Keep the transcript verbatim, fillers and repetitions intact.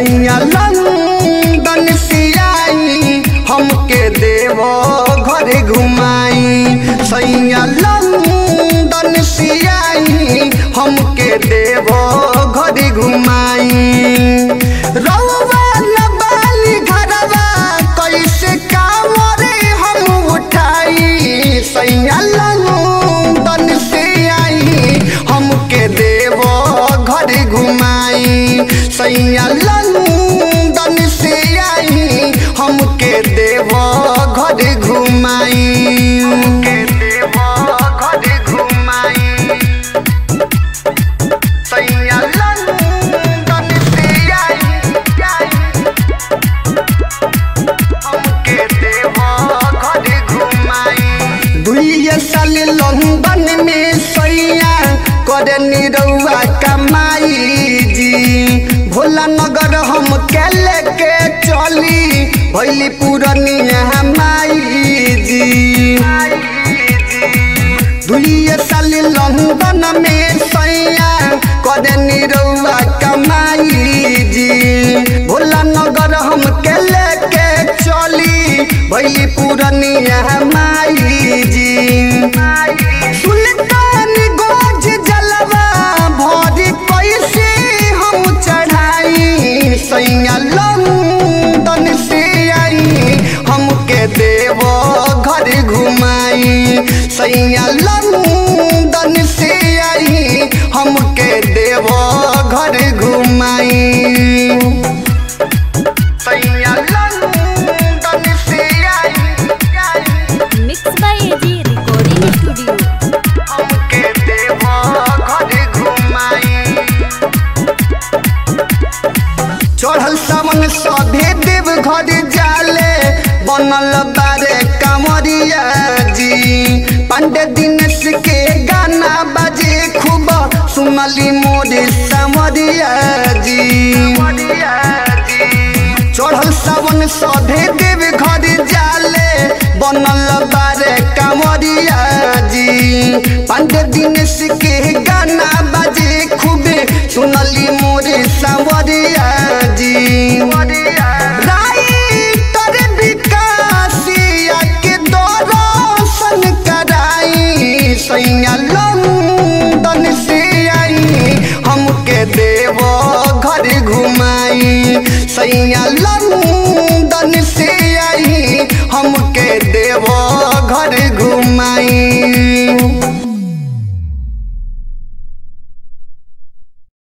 सैया लंदन से आई हमके देवो घर घुमाई। सैया लंदन से आई हमके देवो घर घुमाई। रउआ लबाली घरवा कैसे कांवर हम उठाई। सैया लंदन से आई हमके देवो घर घुमाई। सैया लंदन से आई हमके देवो घर घुमाई। हमके देवो घर घुमाई। सैया लंदन से आई हमके देवो घर घुमाई। दुई साल लंदन में सैया करनी रउआ कमाई जी। भोला नगर हम केले के चली भैली पुरनिया माई जी। दुई साल लंदन में सैया करनी रउआ कमाई जी। भोला नगर हम केले के चली भैली पुरनिया माई जी। सुल्तान गोज जलवा भरी कैसे हम चढ़ाई। सैया लंदन से आई हमके देवो घर घुमाई। सैया लंदन से आई हमके देवो घर घुमाई। सैया लंदन से आई mix by AG recording studio. हमके देवो घर घुमाई। चढ़ल सावन सभे देव घर जाले बनल बारे कांवरिया जी। पांडे दिनेश के गाना बजे खूब सुनली मोरे सांवरिया जी। चढ़ल सावन सभे देव घर जाले बनल बारे कांवरिया जी। पांडे दिनेश के गाना बजे खूबे सुनली मोरे सांवरिया जी। राइटर विकासिया के दर्शन कराई। सैया लंदन से आई हमके देवो घर घुमाई। सैया लंदन से आई हमके देवो घर घुमाई।